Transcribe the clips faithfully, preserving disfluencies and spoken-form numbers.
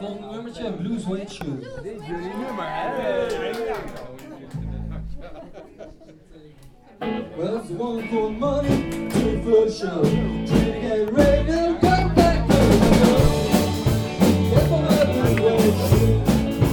Volgende nummertje, Blue Suede Shoes. Dit is jullie nummer, hè? Well, it's one for money, two for show. Trying to get ready to go back to the show. Get my blue suede shoes.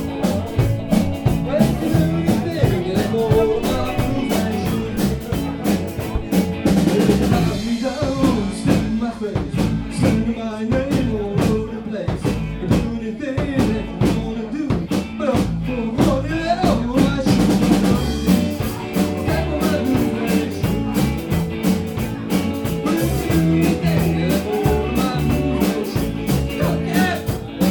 Well, you do the thing, get more of my blue suede shoes. They knock me down, spit in my face, sing my name all over the place. They do anything that you wanna do, but I'm for money, let off my shoes. Get my blue suede shoes. Well, you do the thing, get more of my blue suede shoes. Look at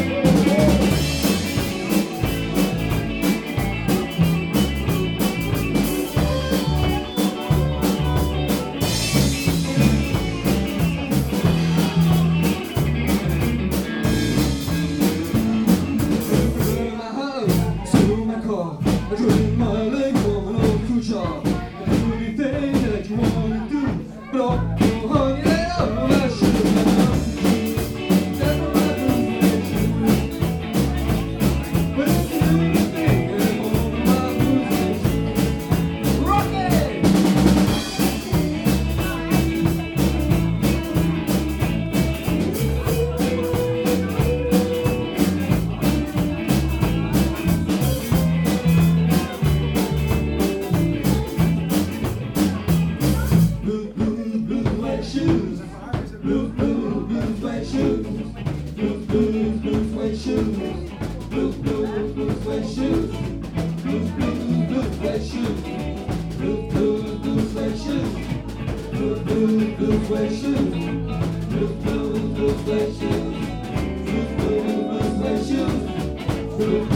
my house, to my car, I drink my leg from an old crew jar. I do anything that you wanna do, but oh, oh, honey, let out my shoes. That's my blue suede shoes. Well, you do the thing, get more of my blue suede shoes. Rock it! Blue, blue, blue suede shoes. Blue, blue, blue suede shoes. Blue, blue, blue suede shoes. Blue, blue, blue suede shoes. Blue, blue, blue suede shoes. Blue, blue, blue suede shoes. Blue, blue, blue suede shoes. Blue, blue, blue suede shoes. Blue, blue, blue suede shoes. Blue,